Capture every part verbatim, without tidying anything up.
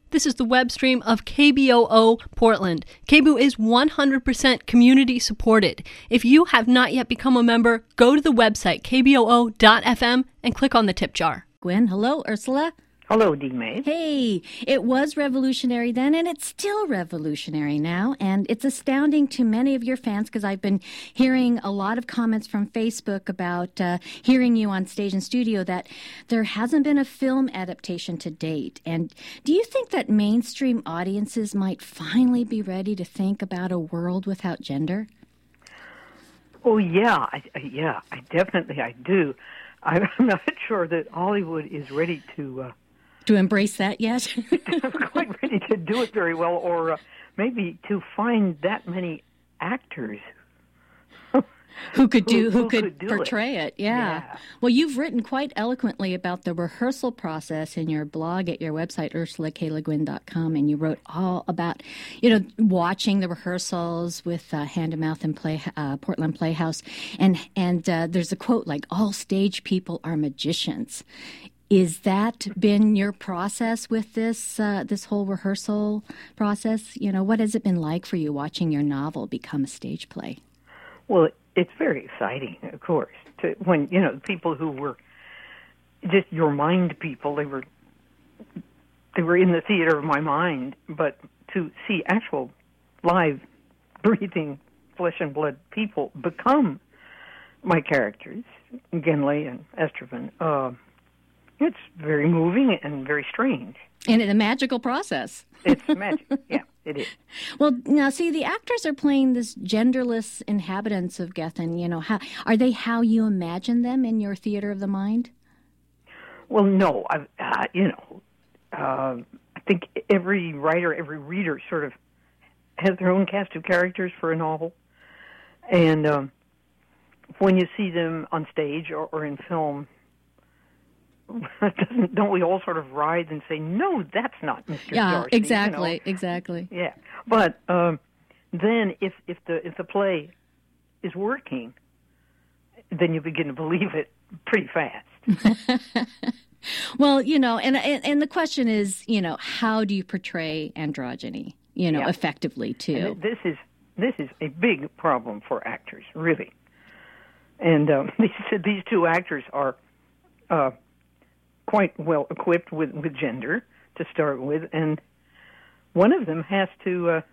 This is the web stream of K B O O Portland. K B O O is one hundred percent community supported. If you have not yet become a member, go to the website k b o o dot f m and click on the tip jar. Gwen, hello, Ursula. Hello, D. May. Hey, it was revolutionary then, and it's still revolutionary now, and it's astounding to many of your fans because I've been hearing a lot of comments from Facebook about uh, hearing you on stage and studio that there hasn't been a film adaptation to date. And do you think that mainstream audiences might finally be ready to think about a world without gender? Oh, yeah, I, yeah, I definitely I do. I'm not sure that Hollywood is ready to... Uh, To embrace that yet? quite ready to do it very well, or uh, maybe to find that many actors who could do who, who could, could do portray it. it. Yeah. yeah. Well, you've written quite eloquently about the rehearsal process in your blog at your website, ursula k le guin dot com, and you wrote all about, you know, watching the rehearsals with uh, Hand to Mouth and Play uh, Portland Playhouse, and and uh, there's a quote like, "All stage people are magicians." Is that been your process with this uh, this whole rehearsal process? You know, what has it been like for you watching your novel become a stage play? Well, it's very exciting, of course. To, when you know people who were just your mind people, they were they were in the theater of my mind. But to see actual live, breathing, flesh and blood people become my characters, Genley and Estroven. Uh, It's very moving and very strange. And it's a magical process. It's magic. Yeah, it is. Well, now, see, the actors are playing this genderless inhabitants of Gethin. You know, how are they how you imagine them in your theater of the mind? Well, no. I, uh, you know, uh, I think every writer, every reader sort of has their own cast of characters for a novel. And um, when you see them on stage or, or in film, Doesn't, don't we all sort of writhe and say, no, that's not Mister Yeah, Darcy? exactly, you know? exactly. Yeah, but um, then if if the if the play is working, then you begin to believe it pretty fast. Well, you know, and, and and the question is, you know, how do you portray androgyny, you know, Yeah. effectively too? And this is this is a big problem for actors, really. And um, these these two actors are. Uh, quite well equipped with, with gender to start with, and one of them has to uh,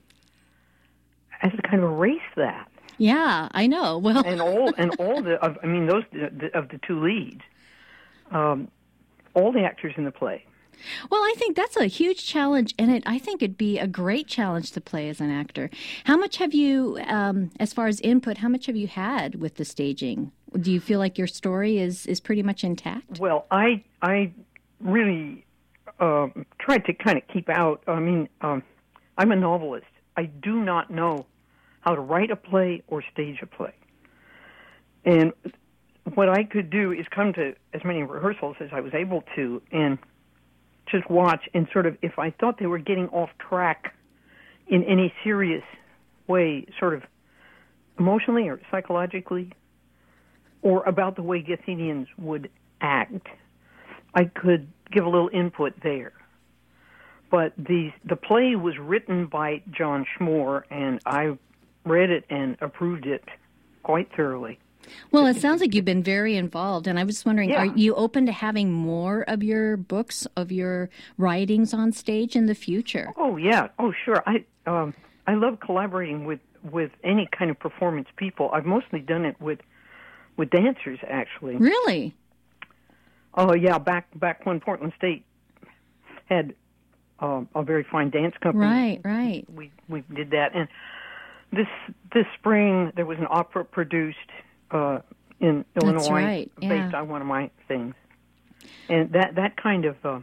has to kind of erase that. Yeah, I know. Well, and all and all the of, I mean those the, of the two leads, um, all the actors in the play. Well, I think that's a huge challenge, and it, I think it'd be a great challenge to play as an actor. How much have you, um, as far as input, how much have you had with the staging? Do you feel like your story is, is pretty much intact? Well, I I really uh, tried to kind of keep out. I mean, um, I'm a novelist. I do not know how to write a play or stage a play. And what I could do is come to as many rehearsals as I was able to and just watch and sort of, if I thought they were getting off track in any serious way, sort of emotionally or psychologically, or about the way Gethinians would act, I could give a little input there. But the the play was written by John Schmore, and I read it and approved it quite thoroughly. Well, it sounds like you've been very involved, and I was just wondering, Yeah. are you open to having more of your books, of your writings on stage in the future? Oh, yeah. Oh, sure. I um, I love collaborating with, with any kind of performance people. I've mostly done it with with dancers, actually. Really? Oh, yeah, back back when Portland State had uh, a very fine dance company. Right, right. We we did that. And this this spring, there was an opera produced uh, in Illinois That's right, yeah. based on one of my things. And that, that kind of, uh,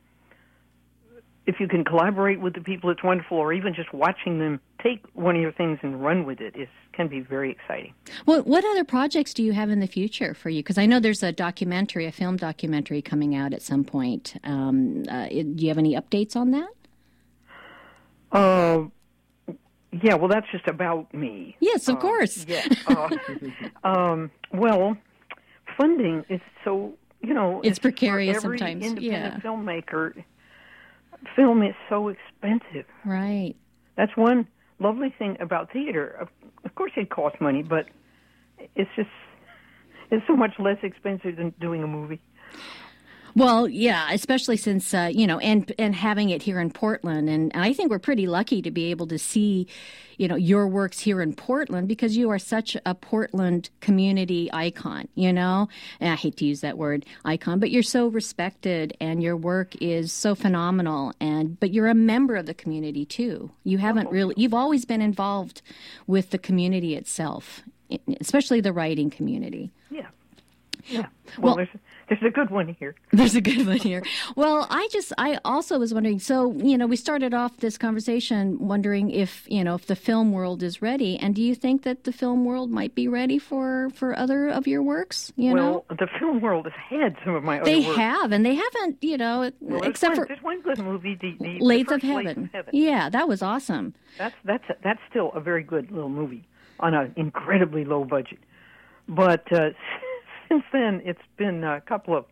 if you can collaborate with the people, it's wonderful, or even just watching them take one of your things and run with it is can be very exciting. Well, what other projects do you have in the future for you? Because I know there's a documentary, a film documentary coming out at some point. Um, uh, do you have any updates on that? Uh, yeah, well, that's just about me. Yes, of uh, course. Yeah. Uh, um, well, funding is so, you know... It's precarious for every sometimes, independent yeah. filmmaker... film is so expensive. Right. That's one lovely thing about theater. Of, of course, it costs money, but it's just it's so much less expensive than doing a movie. Well, yeah, especially since, uh, you know, and and having it here in Portland. And I think we're pretty lucky to be able to see, you know, your works here in Portland because you are such a Portland community icon, you know. And I hate to use that word, icon, but you're so respected and your work is so phenomenal. And but you're a member of the community, too. You haven't really, you've always been involved with the community itself, especially the writing community. Yeah. Yeah. Well, well there's There's a good one here. There's a good one here. Well, I just, I also was wondering, so, you know, we started off this conversation wondering if, you know, if the film world is ready. And do you think that the film world might be ready for, for other of your works, you well, know? Well, the film world has had some of my other they works. They have, and they haven't, you know, well, except one, for... There's one good movie, the, the, Lathes the of Heaven. Lathes of Heaven. Yeah, that was awesome. That's, that's, that's still a very good little movie on an incredibly low budget. But uh, since then, it's been a couple of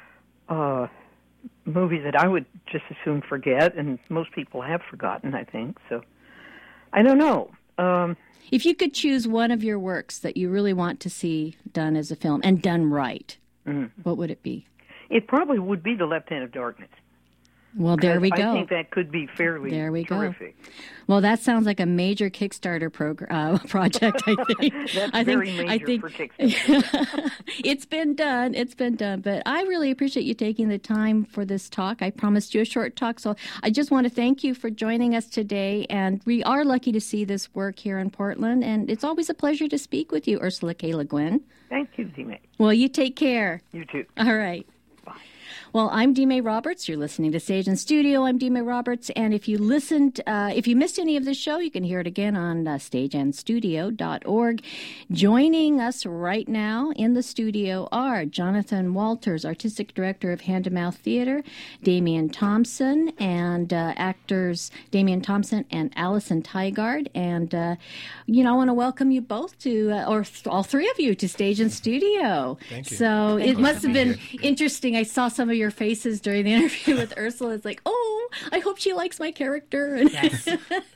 Uh, movies that I would just as soon forget, and most people have forgotten, I think. So, I don't know. Um, if you could choose one of your works that you really want to see done as a film, and done right, mm-hmm. what would it be? It probably would be The Left Hand of Darkness. Well, there we go. I think that could be fairly there we terrific. Go. Well, that sounds like a major Kickstarter progr- uh, project, I think. That's I very think, major I think, for Kickstarter. It's been done. It's been done. But I really appreciate you taking the time for this talk. I promised you a short talk, so I just want to thank you for joining us today. And we are lucky to see this work here in Portland, and it's always a pleasure to speak with you, Ursula K. Le Guin. Thank you, Dime. Well, you take care. You too. All right. Well, I'm Dime Roberts. You're listening to Stage and Studio. I'm Dime Roberts. And if you listened, uh, if you missed any of the show, you can hear it again on uh, stage and studio dot org. Joining us right now in the studio are Jonathan Walters, Artistic Director of Hand to Mouth Theater, Damian Thompson, and uh, actors Damian Thompson and Allison Tygard. And, uh, you know, I want to welcome you both to, uh, or th- all three of you to Stage and Studio. Thank you. So Thank it you. must have been interesting. I saw some of your faces during the interview with Ursula. It's like, oh, I hope she likes my character. And yes.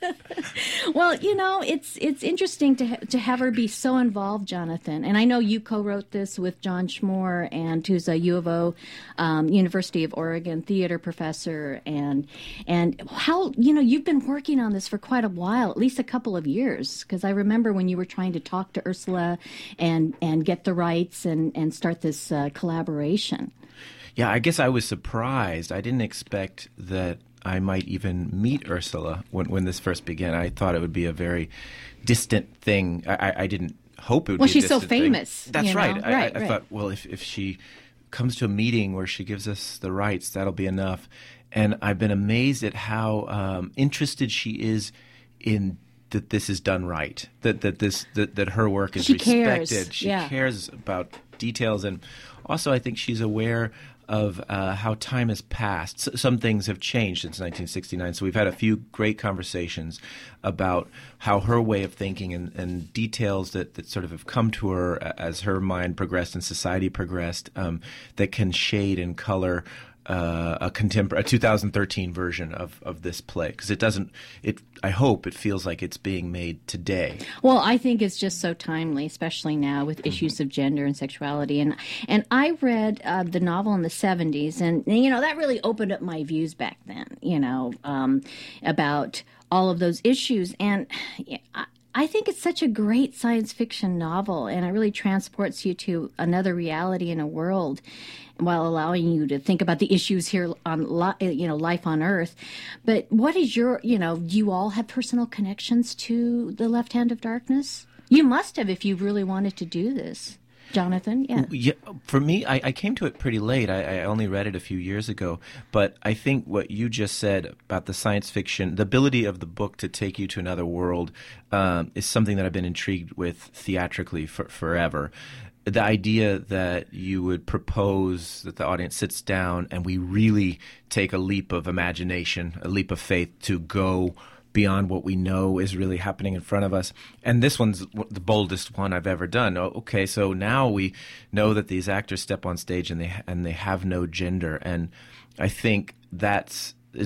Well, you know, it's it's interesting to ha- to have her be so involved, Jonathan. And I know you co-wrote this with John Schmore, and who's a U of O, um, University of Oregon theater professor. And and how, you know, you've been working on this for quite a while, at least a couple of years, because I remember when you were trying to talk to Ursula and and get the rights and and start this uh, collaboration. Yeah, I guess I was surprised. I didn't expect that I might even meet Ursula when, when this first began. I thought it would be a very distant thing. I, I didn't hope it would well, be a she's so distant famous. thing. That's you know? right. I, right. I, I right. thought, well, if, if she comes to a meeting where she gives us the rights, that'll be enough. And I've been amazed at how um, interested she is in that this is done right, that that this that, that her work is she respected. Cares. She yeah. cares about details, and also I think she's aware of uh, how time has passed. S- some things have changed since nineteen sixty-nine, so we've had a few great conversations about how her way of thinking and, and details that, that sort of have come to her as her mind progressed and society progressed um, that can shade and color Uh, a contempor- a two thousand thirteen version of, of this play, because it doesn't. It I hope it feels like it's being made today. Well, I think it's just so timely, especially now with issues of gender and sexuality. And and I read uh, the novel in the seventies, and you know that really opened up my views back then. You know um, about all of those issues, and I, I think it's such a great science fiction novel, and it really transports you to another reality in a world, while allowing you to think about the issues here on, you know, life on Earth. But what is your, you know, do you all have personal connections to The Left Hand of Darkness? You must have if you really wanted to do this. Jonathan, yeah. yeah for me, I, I came to it pretty late. I, I only read it a few years ago. But I think what you just said about the science fiction, the ability of the book to take you to another world um, is something that I've been intrigued with theatrically for, forever. The idea that you would propose that the audience sits down and we really take a leap of imagination, a leap of faith to go beyond what we know is really happening in front of us. And this one's the boldest one I've ever done. Okay, so now we know that these actors step on stage and they and they have no gender. And I think that's is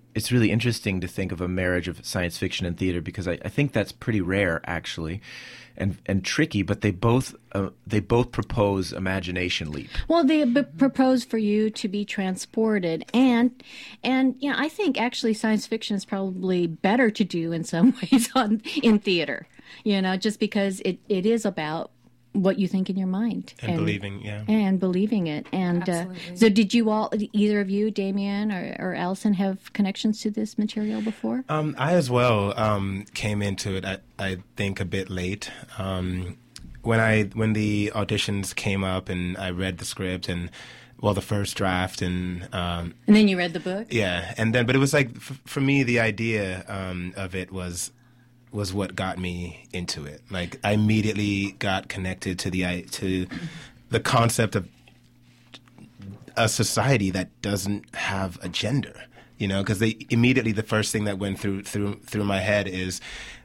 it's really interesting to think of a marriage of science fiction and theater, because I, I think that's pretty rare, actually, and and tricky. But they both uh, they both propose imagination leap. Well, they b- propose for you to be transported, and and you know, I think actually science fiction is probably better to do in some ways on in theater. You know, just because it, it is about what you think in your mind. And, and believing, yeah. And believing it. And uh, so did you all, either of you, Damien or, or Allison, have connections to this material before? Um, I as well um, came into it, I, I think, a bit late. Um, when I when the auditions came up and I read the script and, well, the first draft and... Um, and then you read the book? Yeah. And then, but it was like, f- for me, the idea um, of it was... was what got me into it. Like, I immediately got connected to the to the concept of a society that doesn't have a gender. You know, because they immediately the first thing that went through through through my head is,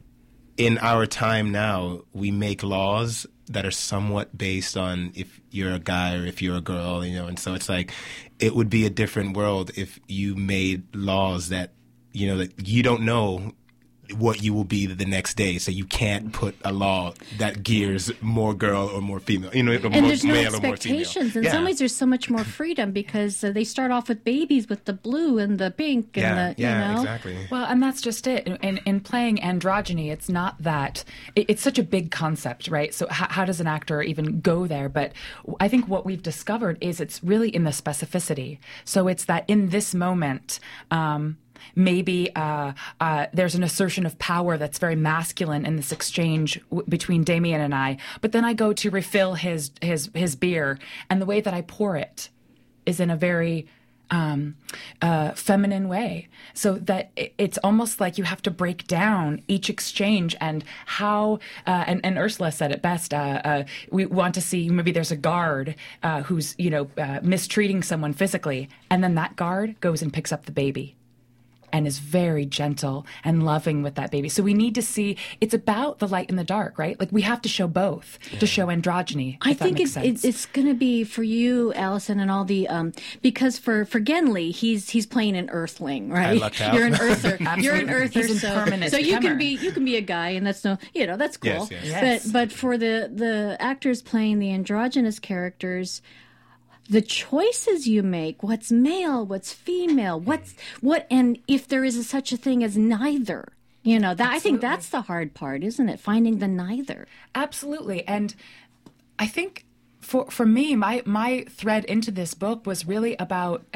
in our time now, we make laws that are somewhat based on if you're a guy or if you're a girl. You know, and so it's like it would be a different world if you made laws that, you know, that you don't know what you will be the next day, so you can't put a law that gears more girl or more female, you know, or and more there's no male or more female. expectations. In yeah. some ways, there's so much more freedom because uh, they start off with babies with the blue and the pink and yeah, the, yeah, you know. exactly. Well, and that's just it. In, in playing androgyny, it's not that it, it's such a big concept, right? So how, how does an actor even go there? But I think what we've discovered is it's really in the specificity. So it's that in this moment, um, maybe uh, uh, there's an assertion of power that's very masculine in this exchange w- between Damien and I. But then I go to refill his his his beer, and the way that I pour it is in a very um, uh, feminine way. So that it, it's almost like you have to break down each exchange and how. Uh, and, and Ursula said it best. Uh, uh, we want to see maybe there's a guard uh, who's you know uh, mistreating someone physically, and then that guard goes and picks up the baby and is very gentle and loving with that baby. So we need to see, it's about the light and the dark, right? Like we have to show both yeah. to show androgyny. I if think that makes it's, sense. it's it's going to be for you, Allison, and all the um because for for Genly, he's he's playing an Earthling, right? I lucked out. You're an Earther. You're an Earther. He's so impermanent so you tremor. can be you can be a guy, and that's no you know that's cool. Yes, yes. Yes. But but for the the actors playing the androgynous characters, the choices you make, what's male, what's female, what's what, and if there is a, such a thing as neither, you know, that I think that's the hard part, isn't it? Finding the neither. Absolutely. And I think for for me, my my thread into this book was really about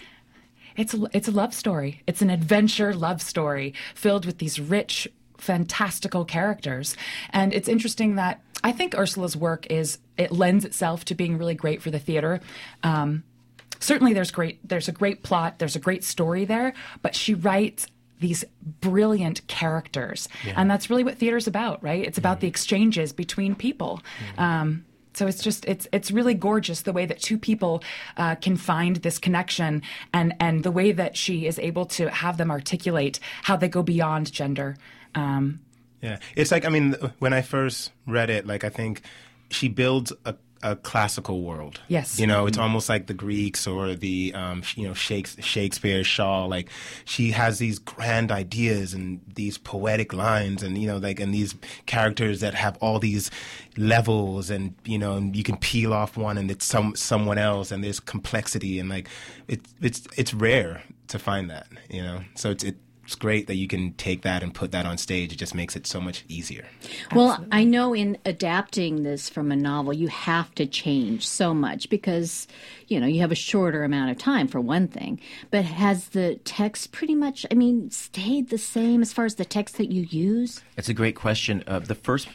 it's a, it's a love story. It's an adventure love story filled with these rich, fantastical characters. And it's interesting that I think Ursula's work is, it lends itself to being really great for the theater. Um, certainly there's great, there's a great plot, there's a great story there, but she writes these brilliant characters. Yeah. And that's really what theater's about, right? It's about mm-hmm. the exchanges between people. Mm-hmm. Um, so it's just, it's it's really gorgeous the way that two people uh, can find this connection and, and the way that she is able to have them articulate how they go beyond gender. Um, Yeah, it's like, I mean, when I first read it, like, I think she builds a, a classical world. Yes. You know, it's almost like the Greeks or the, um, you know, Shakespeare, Shaw. Like, she has these grand ideas and these poetic lines and, you know, like, and these characters that have all these levels and, you know, and you can peel off one and it's some someone else and there's complexity and, like, it's it's it's rare to find that, you know. So it's it. It's great that you can take that and put that on stage. It just makes it so much easier. Well, Absolutely. I know in adapting this from a novel, you have to change so much because, you know, you have a shorter amount of time for one thing. But has the text pretty much, I mean, stayed the same as far as the text that you use? It's a great question. Uh, the first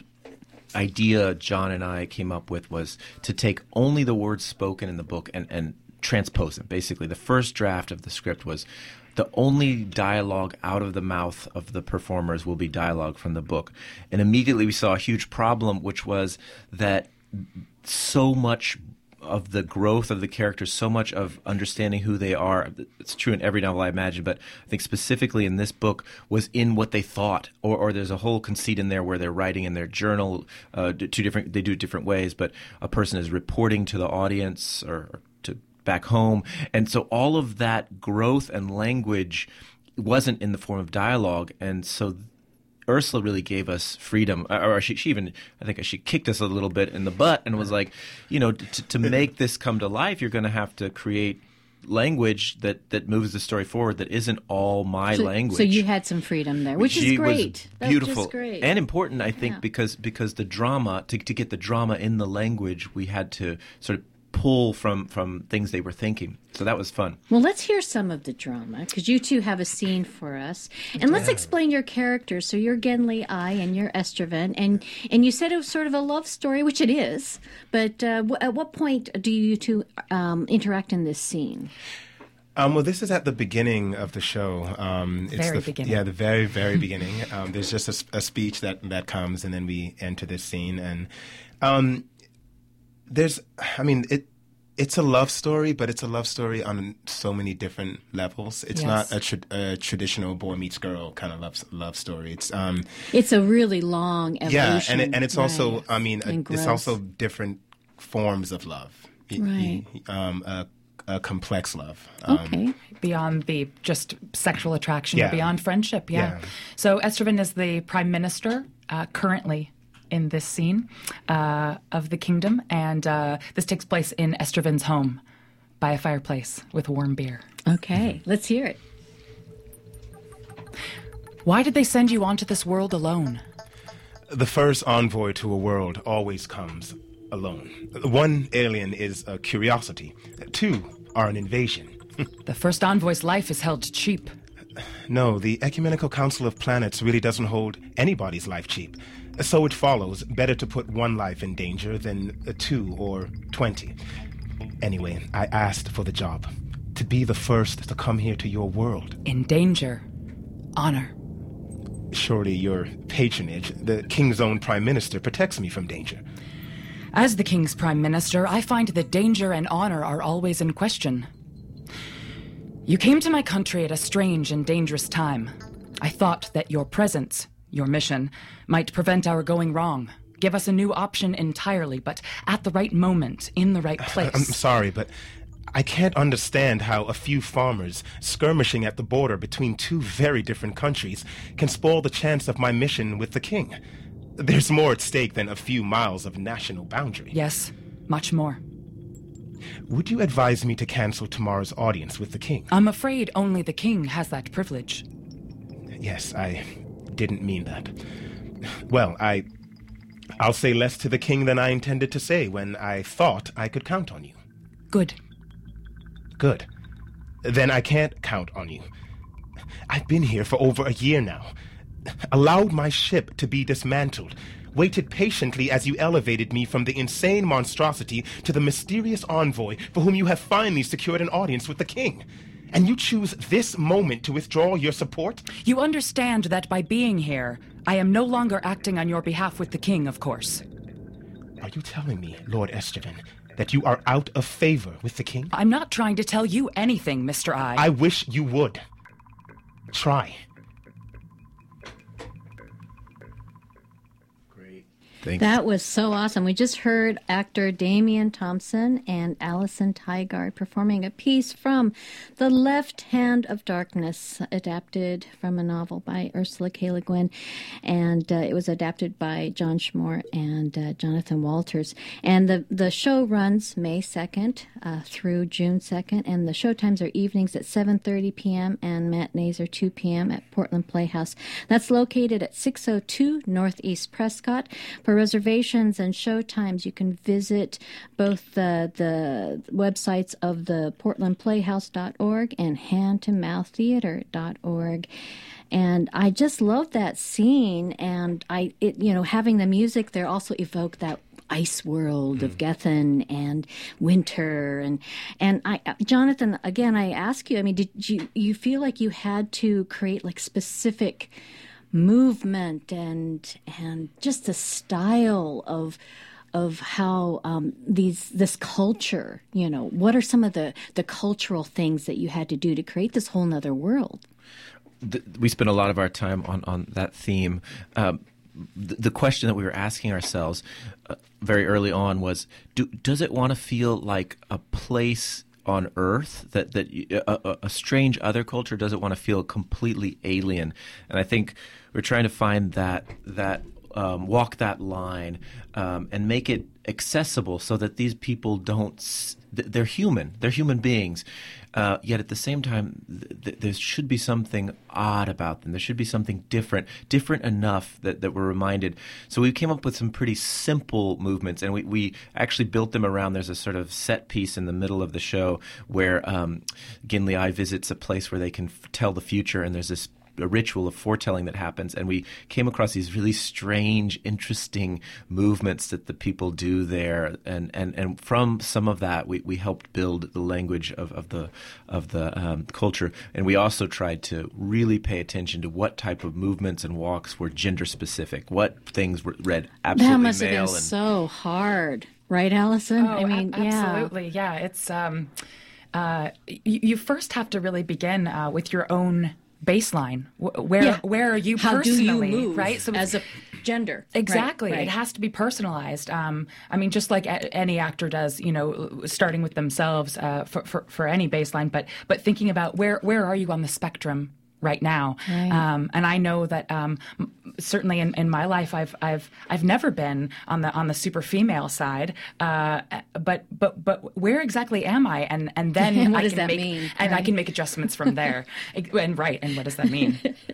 idea John and I came up with was to take only the words spoken in the book and, and transpose them. Basically, the first draft of the script was the only dialogue out of the mouth of the performers will be dialogue from the book. And immediately we saw a huge problem, which was that so much of the growth of the characters, so much of understanding who they are, it's true in every novel I imagine, but I think specifically in this book, was in what they thought. Or, or there's a whole conceit in there where they're writing in their journal, uh, two different, they do it different ways, but a person is reporting to the audience or, or to back home. And so all of that growth and language wasn't in the form of dialogue, and so Ursula really gave us freedom, or she, she even, I think she kicked us a little bit in the butt and was like, you know, to, to make this come to life, you're going to have to create language that, that moves the story forward that isn't all my so, language. So you had some freedom there, which she is great. Was beautiful. That's just great. And important, I think, Yeah. because because the drama, to, to get the drama in the language, we had to sort of pull from, from things they were thinking. So that was fun. Well, let's hear some of the drama, because you two have a scene for us. And let's explain your characters. So you're Genli I and you're Estraven. And, and you said it was sort of a love story, which it is. But uh, w- at what point do you two um, interact in this scene? Um, well, this is at the beginning of the show. Um, it's Very the, beginning. Yeah, the very, very beginning. Um, there's just a, s- a speech that, that comes, and then we enter this scene. And um, there's, I mean, it. It's a love story, but it's a love story on so many different levels. It's Yes. not a, tra- a traditional boy meets girl kind of love love story. It's um, It's a really long evolution. yeah, and it, and it's also, Right. I mean, And a, it's growth. also different forms of love. Y- Right. y- Um, a, a complex love. Um, Okay. Beyond the just sexual attraction, Yeah. or beyond friendship. Yeah. Yeah. So Estraven is the prime minister uh, currently in this scene uh, of the kingdom, and uh, this takes place in Estraven's home by a fireplace with warm beer. Okay. Let's hear it. Why did they send you onto this world alone? The first envoy to a world always comes alone. One alien is a curiosity. Two are an invasion. The first envoy's life is held cheap. No, the Ecumenical Council of Planets really doesn't hold anybody's life cheap. So it follows, better to put one life in danger than uh, two or twenty. Anyway, I asked for the job. To be the first to come here to your world. In danger. Honor. Surely your patronage, the king's own prime minister, protects me from danger. As the king's prime minister, I find that danger and honor are always in question. You came to my country at a strange and dangerous time. I thought that your presence, your mission, might prevent our going wrong, give us a new option entirely, but at the right moment, in the right place. I'm sorry, but I can't understand how a few farmers skirmishing at the border between two very different countries can spoil the chance of my mission with the king. There's more at stake than a few miles of national boundary. Yes, much more. Would you advise me to cancel tomorrow's audience with the king? I'm afraid only the king has that privilege. Yes, I didn't mean that. Well, I... I'll say less to the king than I intended to say when I thought I could count on you. Good. Good. Then I can't count on you. I've been here for over a year now. Allowed my ship to be dismantled. Waited patiently as you elevated me from the insane monstrosity to the mysterious envoy for whom you have finally secured an audience with the king. And you choose this moment to withdraw your support? You understand that by being here, I am no longer acting on your behalf with the king, of course. Are you telling me, Lord Estraven, that you are out of favor with the king? I'm not trying to tell you anything, Mister I. I wish you would. Try. Thanks. That was so awesome. We just heard actor Damian Thompson and Alison Tygard performing a piece from The Left Hand of Darkness, adapted from a novel by Ursula K. Le Guin. And uh, it was adapted by John Schmore and uh, Jonathan Walters. And the, the show runs May second uh, through June second. And the show times are evenings at seven thirty p.m. and matinees are two p.m. at Portland Playhouse. That's located at six oh two Northeast Prescott. For reservations and show times, you can visit both the, the websites of the portland playhouse dot org and hand to mouth theater dot org. And I just love that scene, and I, it, you know, having the music there also evoked that ice world of Gethin and winter, and and I, Jonathan, again, I ask you, I mean, did you you feel like you had to create like specific movement and and just the style of of how um, these this culture, you know, what are some of the the cultural things that you had to do to create this whole nother world? The, we spent a lot of our time on on that theme. Um, the, the question that we were asking ourselves uh, very early on was, do, does it want to feel like a place on Earth, that that a, a, a strange other culture doesn't want to feel completely alien. And I think we're trying to find that that um, walk that line um, and make it accessible so that these people don't. They're human. They're human beings. Uh, yet at the same time, th- th- there should be something odd about them. There should be something different, different enough that, that we're reminded. So we came up with some pretty simple movements, and we, we actually built them around. There's a sort of set piece in the middle of the show where um, Gin Lee visits a place where they can f- tell the future, and there's this a ritual of foretelling that happens, and we came across these really strange, interesting movements that the people do there, and and, and from some of that we, we helped build the language of, of the of the um, culture, and we also tried to really pay attention to what type of movements and walks were gender specific, what things were read absolutely that must male. have been and, so hard, right, Allison? Oh, I mean, a- yeah, absolutely, yeah. It's um, uh, you, you first have to really begin uh, with your own baseline. Where Yeah. where are you How personally, do you move right? So as a gender? exactly, Right, right. it has to be personalized. Um, I mean, just like a, any actor does, you know, starting with themselves uh, for, for for any baseline, but but thinking about where where are you on the spectrum right now? Right. Um, and I know that um, m- certainly in, in my life, I've I've I've never been on the on the super female side. Uh, but but but where exactly am I? And and then What I does can that make mean? and I Right. can make adjustments from there. And right, and what does that mean?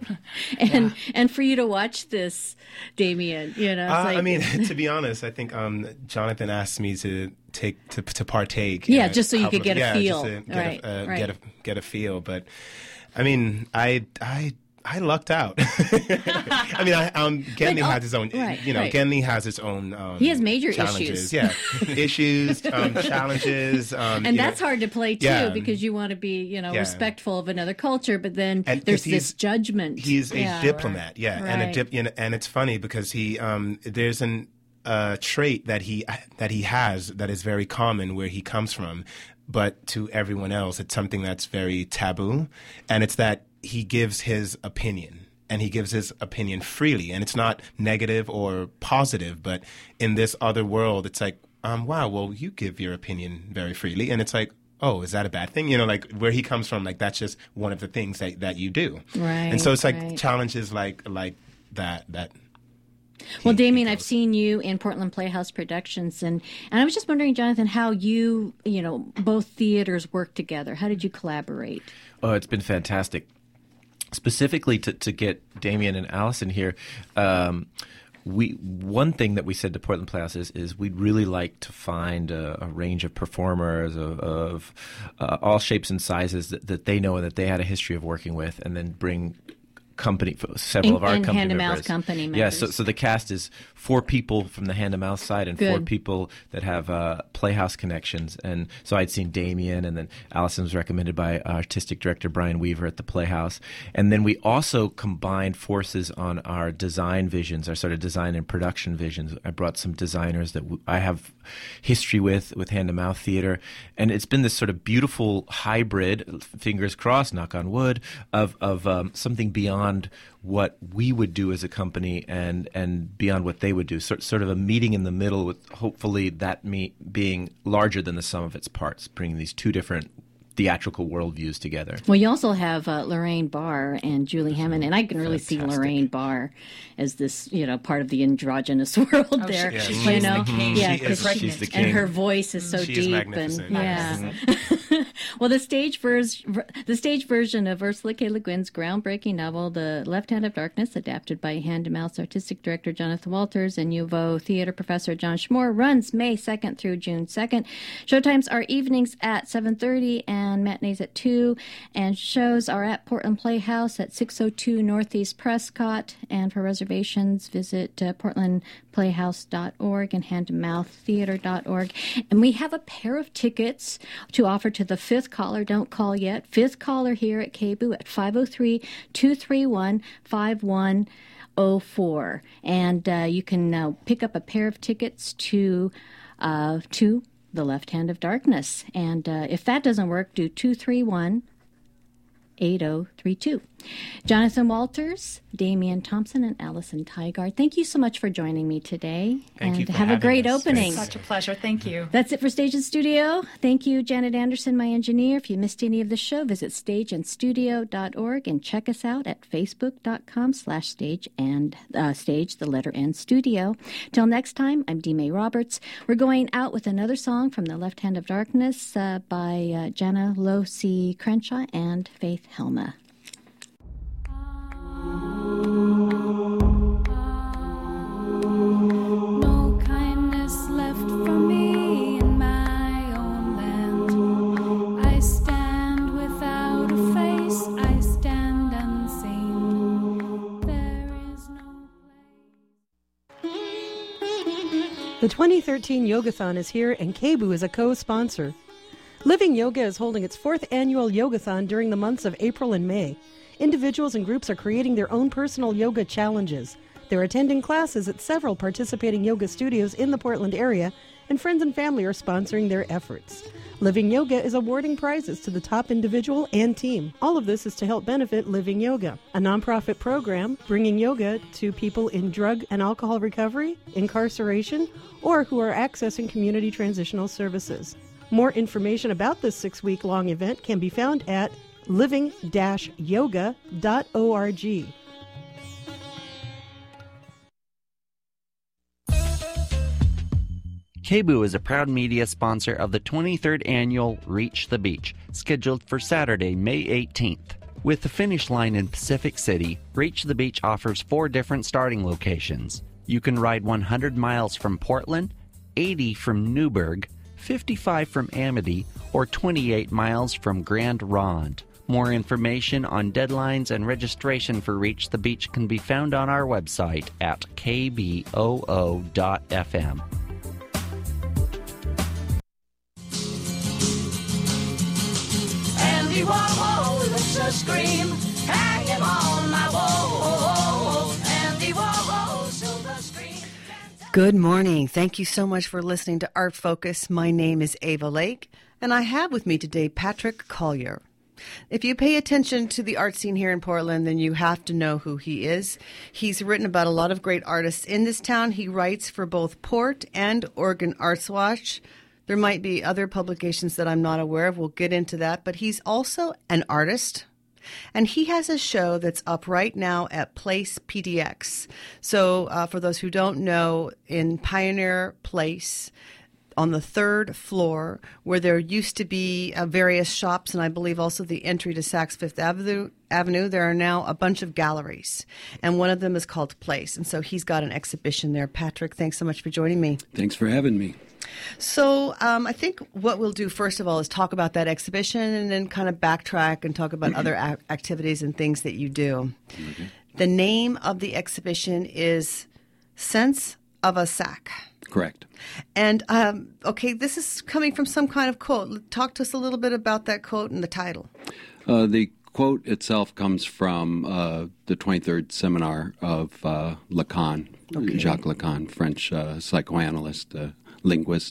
and and for you to watch this, Damien, you know, it's Uh, like, I mean, to be honest, I think um, Jonathan asked me to take to, to partake. Yeah, uh, just so you couple could get of- a yeah, feel. just to get, Right, a, uh, right. get a get a feel. But I mean, I I. I lucked out. I mean, I, um, Genli But, oh, has his own, right, you know, right. Genli has his own. Um, He has major challenges. issues. Yeah, issues, um, challenges, um, and you that's know. hard to play too, Yeah. because you want to be, you know, Yeah. respectful of another culture, but then And 'cause there's he's- this judgment. He's a Yeah. diplomat, yeah, and a Right. dip, you know, and it's funny because he um, there's an uh, trait that he that he has that is very common where he comes from, but to everyone else, it's something that's very taboo, and it's that he gives his opinion. And he gives his opinion freely, and it's not negative or positive. But in this other world, it's like, um, wow, well, you give your opinion very freely, and it's like, oh, is that a bad thing? You know, like where he comes from, like that's just one of the things that, that you do. Right, And so it's like right. challenges like like that that. Well, he- he Damien, I've goes. seen you in Portland Playhouse Productions, and, and I was just wondering, Jonathan, how you, you know, both theaters work together. How did you collaborate? Oh, it's been fantastic. Specifically to, to get Damien and Allison here, um, we one thing that we said to Portland Playhouse is, is we'd really like to find a, a range of performers of, of uh, all shapes and sizes that, that they know and that they had a history of working with, and then bring company several And- of our and company hand-to-mouth members. company Yeah, so members. so the cast is four people from the hand to mouth side and four Good. people that have uh, Playhouse connections. And so I'd seen Damien, and then Allison was recommended by artistic director Brian Weaver at the Playhouse. And then we also combined forces on our design visions, our sort of design and production visions. I brought some designers that w- I have history with, with hand to mouth theater. And it's been this sort of beautiful hybrid, fingers crossed, knock on wood, of, of um, something beyond what we would do as a company and and beyond what they would do. So, sort of a meeting in the middle with hopefully that me being larger than the sum of its parts, bringing these two different theatrical worldviews together. Well, you also have uh, Lorraine Barr and Julie Hammond, and I can really see Fantastic. Lorraine Barr as this, you know, part of the androgynous world there. she- she you plays know, the king. yeah, She 'cause is- she- she's the and king. her voice is so She is deep, magnificent. and yeah. Magnificent. Well, the stage version, the stage version of Ursula K. Le Guin's groundbreaking novel, *The Left Hand of Darkness*, adapted by Hand to Mouth's artistic director Jonathan Walters and U of O theater professor John Schmore, runs May second through June second. Showtimes are evenings at seven thirty and matinees at two, and shows are at Portland Playhouse at six oh two Northeast Prescott. And for reservations, visit uh, portland playhouse dot org and hand to mouth theater dot org. And we have a pair of tickets to offer to the fifth caller. Don't call yet. Fifth caller here at K B O O at five oh three, two three one, five one oh four. And uh, you can uh, pick up a pair of tickets to uh, to The Left Hand of Darkness. And uh, if that doesn't work, do two three one, eight oh three two. Jonathan Walters, Damian Thompson, and Allison Tygard, thank you so much for joining me today. Thank and you for have a having great us. opening. Such a pleasure. Thank you. That's it for Stage and Studio. Thank you, Janet Anderson, my engineer. If you missed any of the show, visit stage and studio dot org and check us out at facebook.com slash stage and uh, stage, the letter N, studio. Till next time, I'm Dee May Roberts. We're going out with another song from The Left Hand of Darkness uh, by uh, Jana Lo-C Crenshaw and Faith Helma. No kindness left for me in my own land. I stand without a face, I stand unseen. There is no place. The twenty thirteen Yogathon is here, and K B U is a co-sponsor. Living Yoga is holding its fourth annual Yogathon during the months of April and May. Individuals and groups are creating their own personal yoga challenges. They're attending classes at several participating yoga studios in the Portland area, and friends and family are sponsoring their efforts. Living Yoga is awarding prizes to the top individual and team. All of this is to help benefit Living Yoga, a nonprofit program bringing yoga to people in drug and alcohol recovery, incarceration, or who are accessing community transitional services. More information about this six-week-long event can be found at living dash yoga dot org. K B U is a proud media sponsor of the twenty-third annual Reach the Beach, scheduled for Saturday, May eighteenth. With the finish line in Pacific City, Reach the Beach offers four different starting locations. You can ride one hundred miles from Portland, eighty from Newburgh, fifty-five from Amity, or twenty-eight miles from Grand Ronde. More information on deadlines and registration for Reach the Beach can be found on our website at k b o o dot f m. Andy Warhol looks a scream, hang him on my wall. Andy Warhol, silver screen. Good morning. Thank you so much for listening to Art Focus. My name is Ava Lake, and I have with me today Patrick Collier. If you pay attention to the art scene here in Portland, then you have to know who he is. He's written about a lot of great artists in this town. He writes for both Port and Oregon Arts Watch. There might be other publications that I'm not aware of. We'll get into that. But he's also an artist. And he has a show that's up right now at Place P D X. So uh, for those who don't know, in Pioneer Place, on the third floor, where there used to be uh, various shops and I believe also the entry to Saks Fifth Avenue, Avenue, there are now a bunch of galleries. And one of them is called Place. And so he's got an exhibition there. Patrick, thanks so much for joining me. Thanks for having me. So um, I think what we'll do first of all is talk about that exhibition and then kind of backtrack and talk about other a- activities and things that you do. Okay. The name of the exhibition is Sense of a Sack. Correct. And, um, okay, this is coming from some kind of quote. Talk to us a little bit about that quote and the title. Uh, the quote itself comes from uh, the twenty-third seminar of uh, Lacan, okay. Jacques Lacan, French uh, psychoanalyst, uh, linguist.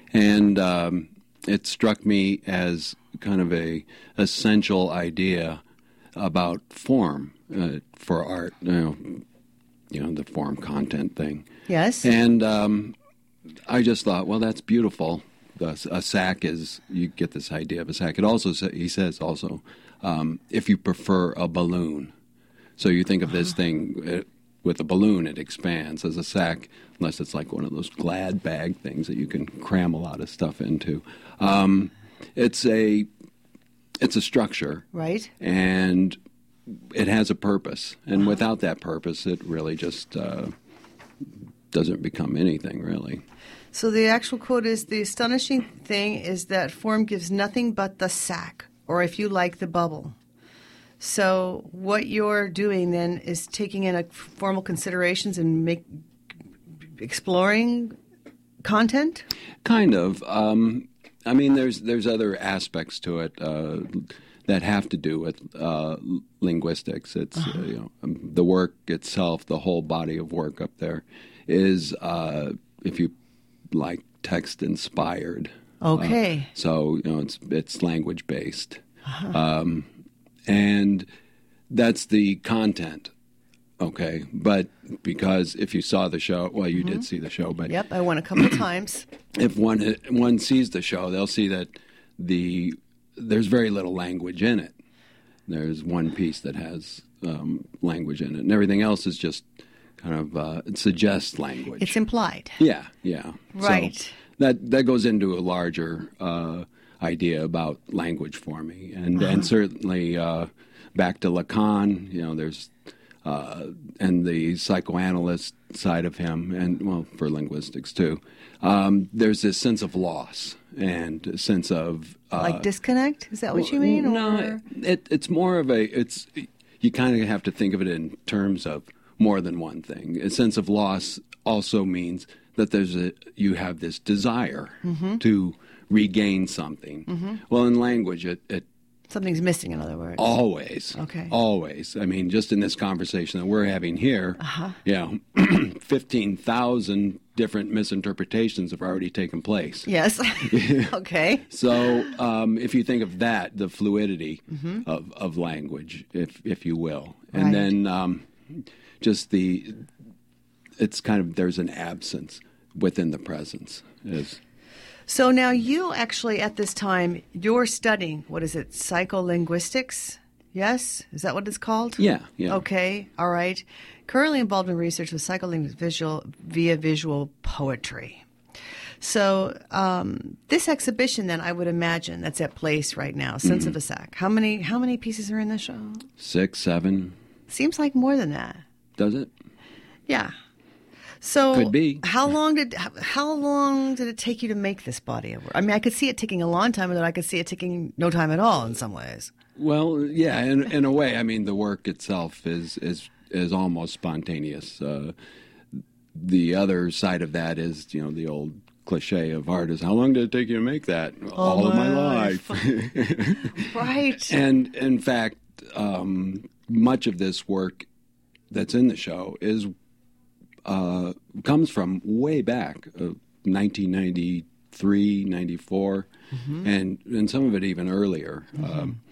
And um, it struck me as kind of a essential idea about form uh, for art, you know, you know, the form content thing. Yes. And um, I just thought, well, that's beautiful. A, a sack is, you get this idea of a sack. It also, he says also, um, if you prefer a balloon. So you think of this thing, it, with a balloon, it expands. As a sack, unless it's like one of those Glad bag things that you can cram a lot of stuff into. Um, it's a, it's a structure. Right. And it has a purpose. And wow. without that purpose, it really just uh, doesn't become anything, really. So the actual quote is, the astonishing thing is that form gives nothing but the sack, or if you like, the bubble. So what you're doing then is taking in a formal considerations and make exploring content? Kind of. Um, I mean, there's there's other aspects to it uh, that have to do with uh, linguistics. It's uh-huh. uh, you know, um, the work itself, the whole body of work up there is, uh, if you like, text inspired. Okay. Uh, so you know, it's it's language based, uh-huh. um, and that's the content. Okay, but because if you saw the show, well, you Mhm. did see the show, but Yep, I went a couple of times. if one one sees the show, they'll see that the there's very little language in it. There's one piece that has um, language in it, and everything else is just kind of uh, it suggests language. It's implied. Yeah, yeah. Right. So that that goes into a larger uh, idea about language forming, and Uh-huh. and certainly uh, back to Lacan. You know, there's uh, and the psychoanalyst side of him, and well, for linguistics too. Um, there's this sense of loss and a sense of uh, Like disconnect? Is that what you mean? No, or? it, it, it's more of a. It's you kind of have to think of it in terms of more than one thing. A sense of loss also means that there's a you have this desire Mhm. to regain something. Mhm. Well, in language, it, it Something's missing, in other words. always, Okay. always. I mean, just in this conversation that we're having here, Uh-huh. you know, fifteen thousand different misinterpretations have already taken place. Yes. Okay. So, um, if you think of that, the fluidity Mhm. of, of language, if if you will, and Right. then um, just the, it's kind of there's an absence within the presence. Is So now you actually, at this time, you're studying, what is it, psycholinguistics? Yes? Is that what it's called? Yeah, yeah. Okay, all right. Currently involved in research with psycholinguistics visual, via visual poetry. So um, this exhibition, then, I would imagine, that's at Place right now, Sense Mhm. of a Sack. How many, how many pieces are in the show? six, seven, Seems like more than that. does it? Yeah. So Could be. How long did how, how long did it take you to make this body of work? I mean, I could see it taking a long time, and then I could see it taking no time at all in some ways. Well, yeah, in in a way, I mean, the work itself is is is almost spontaneous. Uh, the other side of that is, you know, the old cliche of art is, how long did it take you to make that? All, of my life. Right. And in fact, um, much of this work that's in the show is uh, comes from way back, uh, nineteen ninety-three, ninety-four, Mhm. and and some of it even earlier. Um,